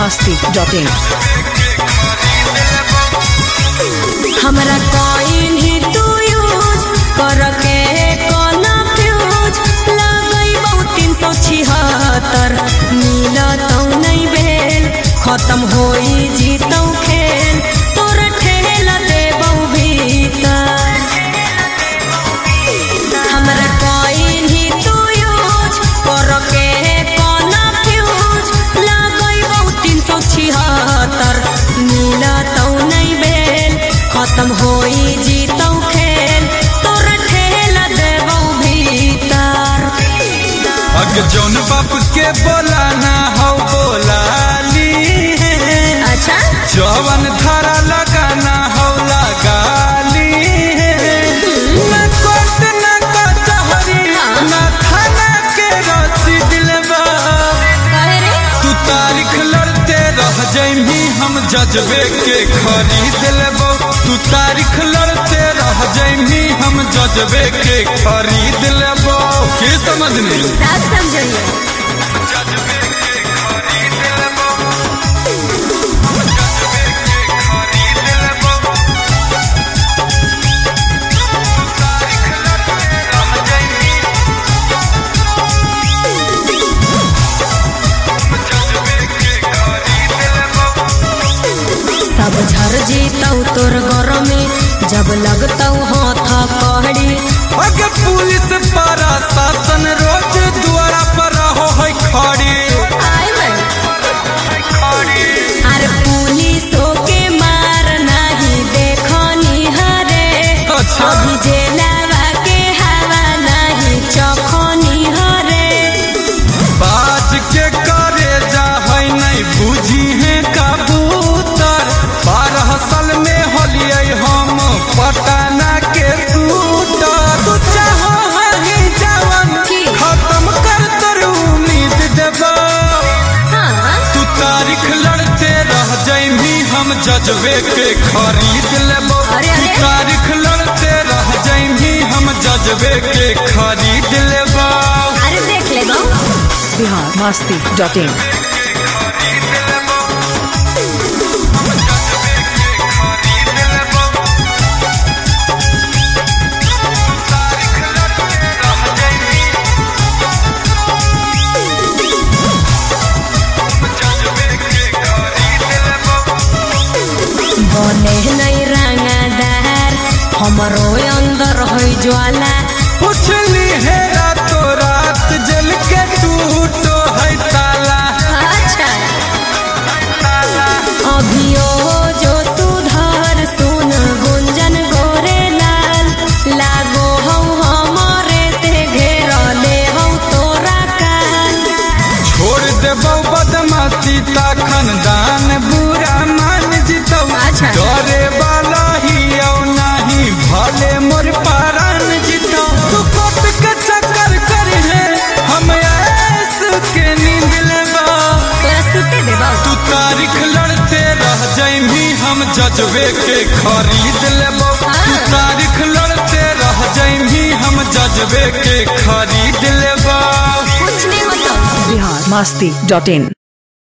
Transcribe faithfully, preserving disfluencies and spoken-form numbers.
मस्ती dot इन। हमरा coin ही तू use करके कोना फ्यूज लगई बहुत तीन सौ छिहत्तर मिलतौ नहीं बेल खत्म होई जीतौ खेल तोर ठेल देबौ भीतर। हमरा कॉइन ही तू यूज करके कोना फ्यूज लगई बहुत तीन सौ छिहत्तर मिलतौ नहीं बेल खत्म होई जीतौ खेल तोर ठेल देबौ भीतर। अग जौन बाप के बोला ना हो बोलाली है। अच्छा जवन धारा लगाना हो लगाली है। ना कोर्ट ना कचहरी ना थाना के रसीद लेबा काहे रे तू तारीख लड़ते रह जइमी हम जजबे के खरीद लेबो। तू तारीख लड़ते रह जइमी हम जजबे के खरीद लेबो। के समझनी साफ समझिए सब झर जीतौ तोर घर में जब लगतौ हाथ कहड़ी। अगे पुलिस पारा शासन रोज द्वारा पर रहो है खड़ी। आए मैं अरे पुलिसों के मार नहीं देखनी हरे। अच्छा अभी जेलावा के हवा नहीं चखनी हरे। बाज के करे जा है नहीं बुझी है कबूतर। बारह साल में होलिए हम पटाना के सूटर। तू चाहो है जवन खत्म कर तर उम्मीद देबो। हाँ तू तारीख लड़ते रह जइमी हम जजबे के खरीद लेबो। अरे, अरे। तू तारीख लड़ते रह जइमी हम जजबे के खरीद लेबो। अरे देख ले बा बिहार मस्ती डॉट इन। बने नहीं रंगदार हमरो अंदर है ज्वाला। पुछली है रातो रात जल के टूटो है ताला। अच्छा अभियो जो सुधर सुन गुंजन गोरे लाल लागो हौ हमारे से घेर ले हौ तोरा काल। छोड़ देबो बदमाशी ता खानदान बुरा मान जितौ। अच्छा। डरे वाला ही औ नहीं भले मोर पारान जितौ। तू कोट के चक्कर कर है हम ऐस के नींद लेबा। तोरा सुते देबा तू तारीख लड़ते रह जइमी हम जजबे के खरीद लेबो। तू तारीख लड़ते रह जइमी हम जजबे के खरीद लेबो। कुछ नहीं होता। बिहार मस्ती डॉट इन।